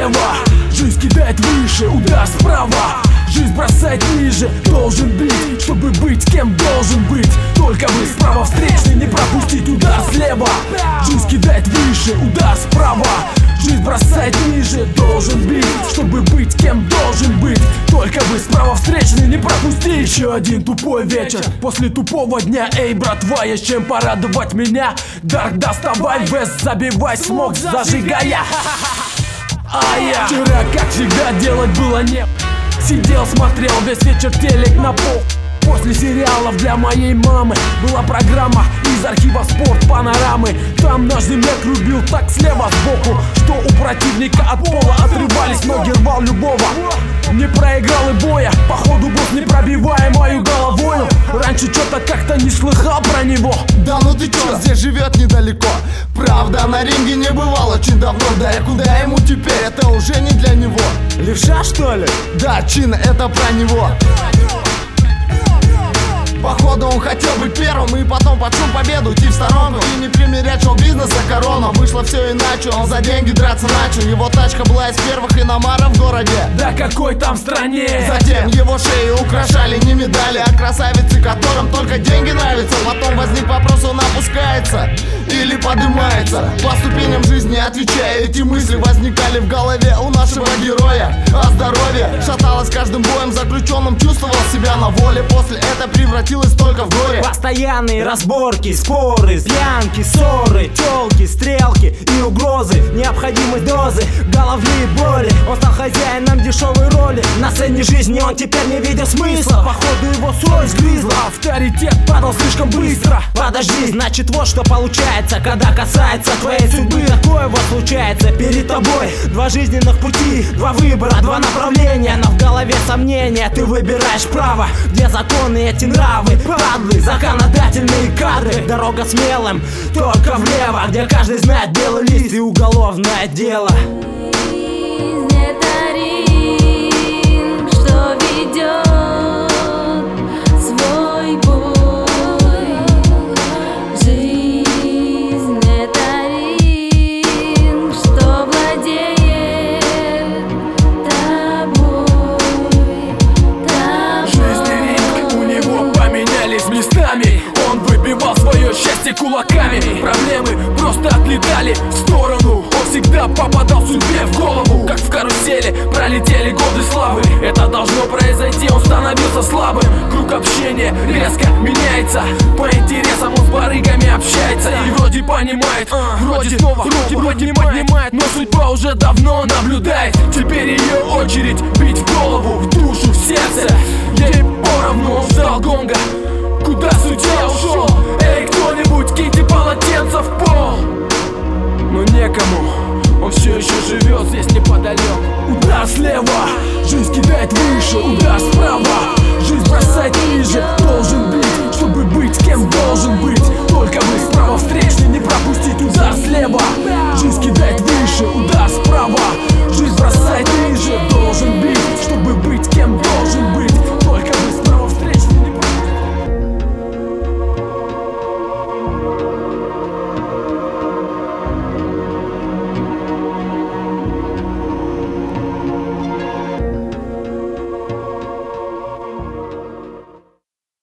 слева, жизнь кидает выше, удар справа. Жизнь бросает ниже, должен бить, чтобы быть кем должен быть. Только вы справа встречный, не пропустить удар слева. Жизнь кидает выше, удар справа. Жизнь бросает ниже, должен бить, чтобы быть кем должен быть. Только вы справа встречный, не пропусти. Еще один тупой вечер после тупого дня. Эй, братва, есть чем порадовать меня. Дарк, доставай, вест, забивай, смог зажигая. А я вчера, как всегда, делать было не. Сидел, смотрел весь вечер телек на пол. После сериалов для моей мамы была программа из архива спорт панорамы. Там наш земляк рубил так слева сбоку, что у противника от пола отрывались ноги, рвал любого. Не проиграл и боя, походу босс непробиваемою головою. Раньше что-то как-то не слыхал про него. Да ну ты чё, здесь живет недалеко. Правда, на ринге не бывал очень давно. Да и куда ему теперь, это уже не для него. Левша, что ли? Да, Чина, это про него. Походу он хотел быть первым и потом под шум победу уйти в сторонку и не примерять шоу-бизнес за корону. Вышло все иначе, он за деньги драться начал. Его тачка была из первых иномарок в городе. Да какой там стране? Затем его шею украшали не медали, а красавицы, которым только деньги нравятся. Потом возник вопрос, он опускается или поднимается по ступеням жизни, отвечая. Эти мысли возникали в голове у нашего героя. А здоровье шаталось каждым боем, заключенным чувствовал себя на воле. После этого превратилось только в горе. Постоянные разборки, споры, пьянки, ссоры, тёлки, стрелки и угрозы, необходимость дозы, головные боли. Он стал хозяином дешевой роли. На сцене жизни он теперь не видел смысла. Походу его совесть грызла. Авторитет падал слишком быстро. Подожди, значит вот что получается, когда касается твоей судьбы. Такое вот случается перед тобой. Два жизненных пути, два выбора, два направления, но в голове сомнения. Ты выбираешь право, где законы эти нравы. Падлы, законодательные кадры. Дорога смелым, только влево, где каждый знает белый лист и уголовное дело. Жизнь — это ринг, что ведет свой бой. Жизнь — это ринг, что владеет тобой. Жизнь и ринг у него поменялись местами. Он выбивал свое счастье кулаками. Проблемы просто отлетали в сторону. Он всегда попадал судьбе в голову. Как в карусели пролетели годы славы. Это должно произойти, он становился слабым. Круг общения резко меняется. По интересам он с барыгами общается. И вроде понимает, вроде снова руки поднимает. Но судьба уже давно наблюдает. Теперь ее очередь бить в голову, в душу, в сердце. Ей поровну, он ждал гонга. Куда судья ушел? Эй,